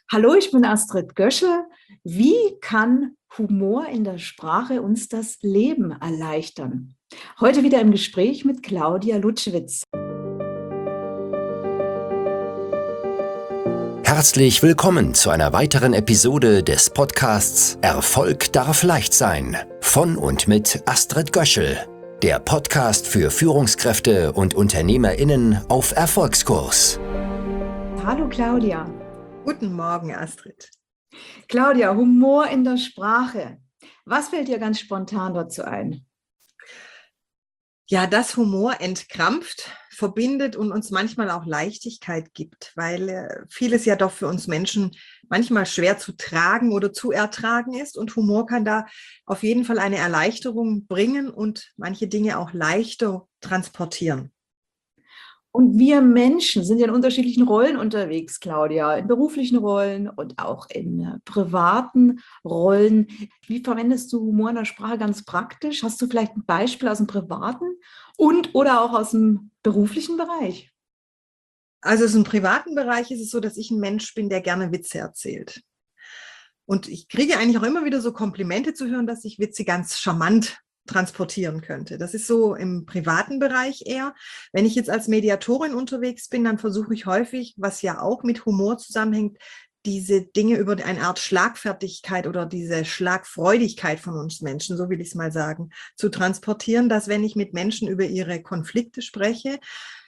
Hallo, ich bin Astrid Göschel. Wie kann Humor in der Sprache uns das Leben erleichtern? Heute wieder im Gespräch mit Claudia Lutschewitz. Herzlich willkommen zu einer weiteren Episode des Podcasts Erfolg darf leicht sein von und mit Astrid Göschel, der Podcast für Führungskräfte und UnternehmerInnen auf Erfolgskurs. Hallo Claudia. Guten Morgen, Astrid. Claudia, Humor in der Sprache. Was fällt dir ganz spontan dazu ein? Ja, dass Humor entkrampft, verbindet und uns manchmal auch Leichtigkeit gibt, weil vieles ja doch für uns Menschen manchmal schwer zu tragen oder zu ertragen ist. Und Humor kann da auf jeden Fall eine Erleichterung bringen und manche Dinge auch leichter transportieren. Und wir Menschen sind ja in unterschiedlichen Rollen unterwegs, Claudia, in beruflichen Rollen und auch in privaten Rollen. Wie verwendest du Humor in der Sprache ganz praktisch? Hast du vielleicht ein Beispiel aus dem privaten und oder auch aus dem beruflichen Bereich? Also im privaten Bereich ist es so, dass ich ein Mensch bin, der gerne Witze erzählt. Und ich kriege eigentlich auch immer wieder so Komplimente zu hören, dass ich Witze ganz charmant transportieren könnte. Das ist so im privaten Bereich eher. Wenn ich jetzt als Mediatorin unterwegs bin, dann versuche ich häufig, was ja auch mit Humor zusammenhängt, diese Dinge über eine Art Schlagfertigkeit oder diese Schlagfreudigkeit von uns Menschen, so will ich es mal sagen, zu transportieren, dass wenn ich mit Menschen über ihre Konflikte spreche,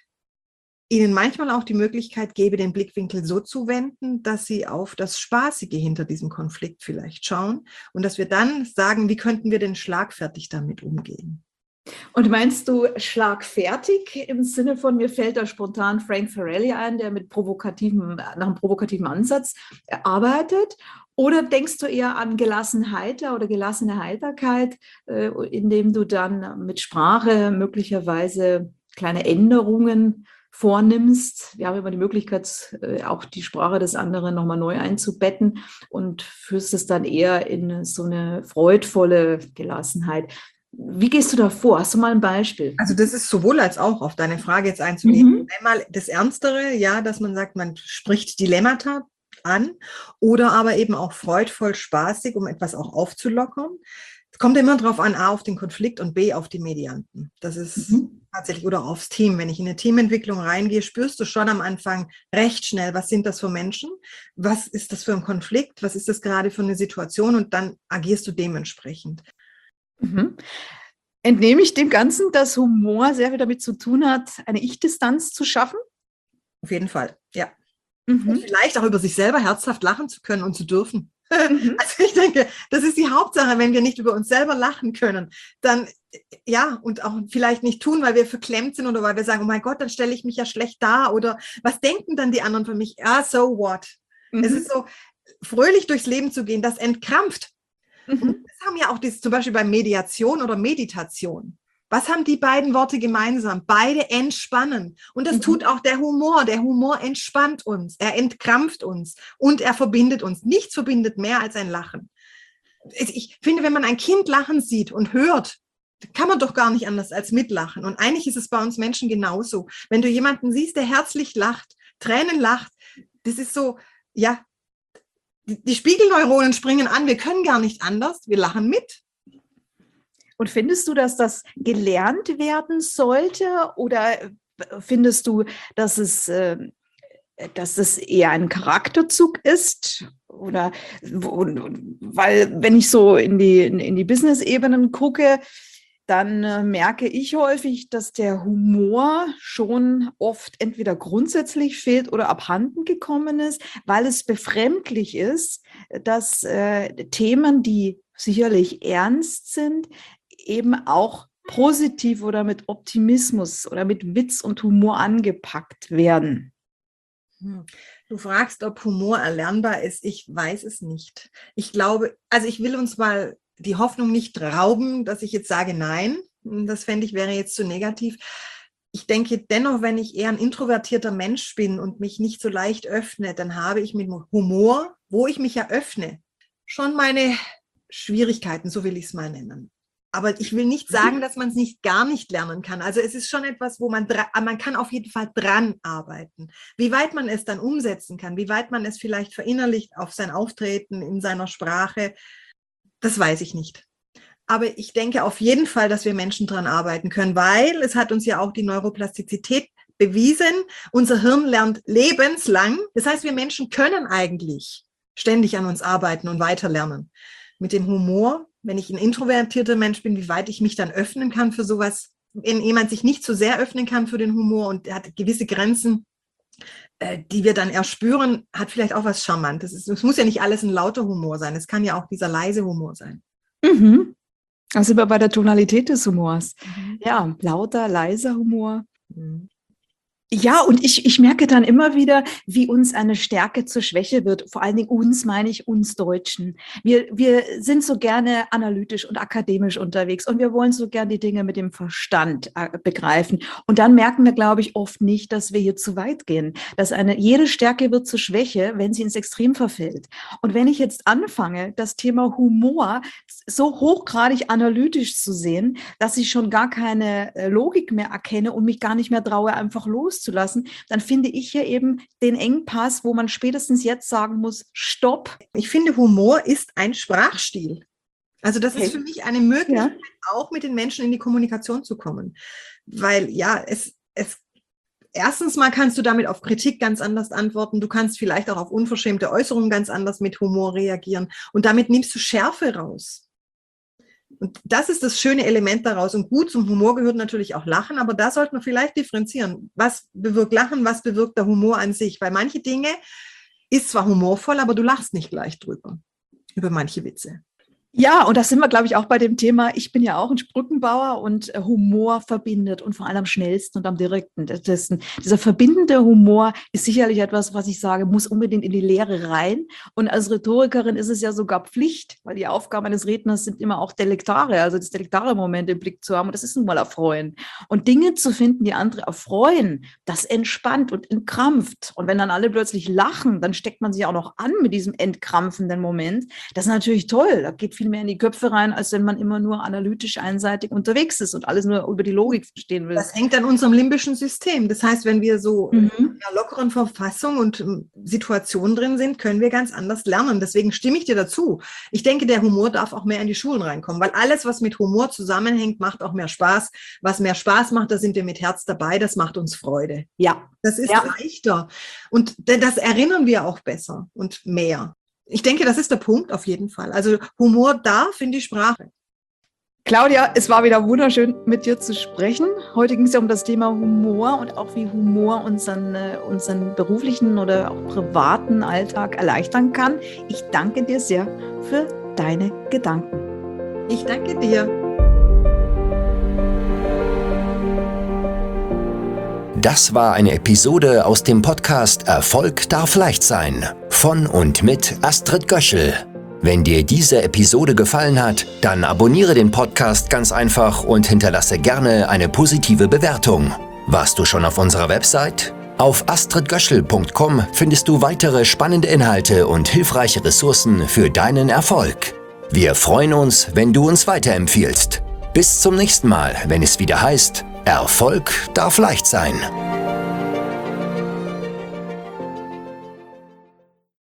ihnen manchmal auch die Möglichkeit gebe, den Blickwinkel so zu wenden, dass sie auf das Spaßige hinter diesem Konflikt vielleicht schauen und dass wir dann sagen, wie könnten wir denn schlagfertig damit umgehen? Und meinst du schlagfertig im Sinne von, mir fällt da spontan Frank Farrelly ein, der nach einem provokativen Ansatz arbeitet? Oder denkst du eher an Gelassenheit oder gelassene Heiterkeit, indem du dann mit Sprache möglicherweise kleine Änderungen vornimmst? Wir haben immer die Möglichkeit, auch die Sprache des anderen nochmal neu einzubetten und führst es dann eher in so eine freudvolle Gelassenheit. Wie gehst du da vor? Hast du mal ein Beispiel? Also das ist sowohl als auch, auf deine Frage jetzt einzugehen. Mhm. Einmal das Ernstere, ja, dass man sagt, man spricht Dilemmata an oder aber eben auch freudvoll, spaßig, um etwas auch aufzulockern. Es kommt immer darauf an, A, auf den Konflikt und B, auf die Medianten. Das ist tatsächlich, oder aufs Team. Wenn ich in eine Teamentwicklung reingehe, spürst du schon am Anfang recht schnell, was sind das für Menschen? Was ist das für ein Konflikt? Was ist das gerade für eine Situation? Und dann agierst du dementsprechend. Mhm. Entnehme ich dem Ganzen, dass Humor sehr viel damit zu tun hat, eine Ich-Distanz zu schaffen? Auf jeden Fall, ja. Mhm. Und vielleicht auch über sich selber herzhaft lachen zu können und zu dürfen. Mhm. Also ich denke, das ist die Hauptsache, wenn wir nicht über uns selber lachen können, dann ja, und auch vielleicht nicht tun, weil wir verklemmt sind oder weil wir sagen, oh mein Gott, dann stelle ich mich ja schlecht dar oder was denken dann die anderen von mich? Ah, so what? Mhm. Es ist so, fröhlich durchs Leben zu gehen, das entkrampft. Und das haben ja auch zum Beispiel bei Mediation oder Meditation. Was haben die beiden Worte gemeinsam? Beide entspannen. Und das tut auch der Humor. Der Humor entspannt uns, er entkrampft uns und er verbindet uns. Nichts verbindet mehr als ein Lachen. Ich finde, wenn man ein Kind lachen sieht und hört, kann man doch gar nicht anders als mitlachen. Und eigentlich ist es bei uns Menschen genauso. Wenn du jemanden siehst, der herzlich lacht, Tränen lacht, das ist so, ja, die Spiegelneuronen springen an, wir können gar nicht anders, wir lachen mit. Und findest du, dass das gelernt werden sollte oder findest du, dass es eher ein Charakterzug ist? Oder weil, wenn ich so in die Business-Ebenen gucke, dann merke ich häufig, dass der Humor schon oft entweder grundsätzlich fehlt oder abhanden gekommen ist, weil es befremdlich ist, dass Themen, die sicherlich ernst sind, eben auch positiv oder mit Optimismus oder mit Witz und Humor angepackt werden. Du fragst, ob Humor erlernbar ist. Ich weiß es nicht. Ich glaube, also ich will uns mal die Hoffnung nicht rauben, dass ich jetzt sage, nein, das fände ich, wäre jetzt zu negativ. Ich denke dennoch, wenn ich eher ein introvertierter Mensch bin und mich nicht so leicht öffne, dann habe ich mit Humor, wo ich mich ja öffne, schon meine Schwierigkeiten, so will ich es mal nennen. Aber ich will nicht sagen, dass man es nicht gar nicht lernen kann. Also es ist schon etwas, wo man kann auf jeden Fall dran arbeiten. Wie weit man es dann umsetzen kann, wie weit man es vielleicht verinnerlicht auf sein Auftreten in seiner Sprache, das weiß ich nicht. Aber ich denke auf jeden Fall, dass wir Menschen dran arbeiten können, weil es hat uns ja auch die Neuroplastizität bewiesen. Unser Hirn lernt lebenslang. Das heißt, wir Menschen können eigentlich ständig an uns arbeiten und weiterlernen. Mit dem Humor, wenn ich ein introvertierter Mensch bin, wie weit ich mich dann öffnen kann für sowas, wenn jemand sich nicht so sehr öffnen kann für den Humor und hat gewisse Grenzen, die wir dann erspüren, hat vielleicht auch was Charmantes. Es muss ja nicht alles ein lauter Humor sein, es kann ja auch dieser leise Humor sein. Mhm. Also sind wir bei der Tonalität des Humors. Ja, lauter, leiser Humor. Mhm. Ja, und ich merke dann immer wieder, wie uns eine Stärke zur Schwäche wird. Vor allen Dingen uns, meine ich, uns Deutschen. Wir sind so gerne analytisch und akademisch unterwegs und wir wollen so gerne die Dinge mit dem Verstand begreifen. Und dann merken wir, glaube ich, oft nicht, dass wir hier zu weit gehen. Dass jede Stärke wird zur Schwäche, wenn sie ins Extrem verfällt. Und wenn ich jetzt anfange, das Thema Humor so hochgradig analytisch zu sehen, dass ich schon gar keine Logik mehr erkenne und mich gar nicht mehr traue, einfach loszulassen, dann finde ich hier eben den Engpass, wo man spätestens jetzt sagen muss, stopp. Ich finde, Humor ist ein Sprachstil. Also das ist für mich eine Möglichkeit, auch mit den Menschen in die Kommunikation zu kommen. Weil ja, erstens mal kannst du damit auf Kritik ganz anders antworten. Du kannst vielleicht auch auf unverschämte Äußerungen ganz anders mit Humor reagieren. Und damit nimmst du Schärfe raus. Und das ist das schöne Element daraus. Und gut, zum Humor gehört natürlich auch Lachen, aber da sollte man vielleicht differenzieren. Was bewirkt Lachen, was bewirkt der Humor an sich? Weil manche Dinge ist zwar humorvoll, aber du lachst nicht gleich drüber, über manche Witze. Ja, und da sind wir, glaube ich, auch bei dem Thema, ich bin ja auch ein Brückenbauer und Humor verbindet und vor allem am schnellsten und am direkten. Dieser verbindende Humor ist sicherlich etwas, was ich sage, muss unbedingt in die Lehre rein. Und als Rhetorikerin ist es ja sogar Pflicht, weil die Aufgabe eines Redners sind immer auch Delektare, also das delektare Moment im Blick zu haben. Und das ist nun mal Erfreuen. Und Dinge zu finden, die andere erfreuen, das entspannt und entkrampft. Und wenn dann alle plötzlich lachen, dann steckt man sich auch noch an mit diesem entkrampfenden Moment. Das ist natürlich toll. Da geht viel mehr in die Köpfe rein, als wenn man immer nur analytisch einseitig unterwegs ist und alles nur über die Logik verstehen will. Das hängt an unserem limbischen System. Das heißt, wenn wir so in einer lockeren Verfassung und Situationen drin sind, können wir ganz anders lernen. Deswegen stimme ich dir dazu. Ich denke, der Humor darf auch mehr in die Schulen reinkommen, weil alles, was mit Humor zusammenhängt, macht auch mehr Spaß. Was mehr Spaß macht, da sind wir mit Herz dabei. Das macht uns Freude. Ja. Das ist leichter. Und das erinnern wir auch besser und mehr. Ich denke, das ist der Punkt auf jeden Fall. Also Humor darf in die Sprache. Claudia, es war wieder wunderschön, mit dir zu sprechen. Heute ging es ja um das Thema Humor und auch wie Humor unseren beruflichen oder auch privaten Alltag erleichtern kann. Ich danke dir sehr für deine Gedanken. Ich danke dir. Das war eine Episode aus dem Podcast Erfolg darf leicht sein von und mit Astrid Göschel. Wenn dir diese Episode gefallen hat, dann abonniere den Podcast ganz einfach und hinterlasse gerne eine positive Bewertung. Warst du schon auf unserer Website? Auf astridgöschel.com findest du weitere spannende Inhalte und hilfreiche Ressourcen für deinen Erfolg. Wir freuen uns, wenn du uns weiterempfiehlst. Bis zum nächsten Mal, wenn es wieder heißt, Erfolg darf leicht sein.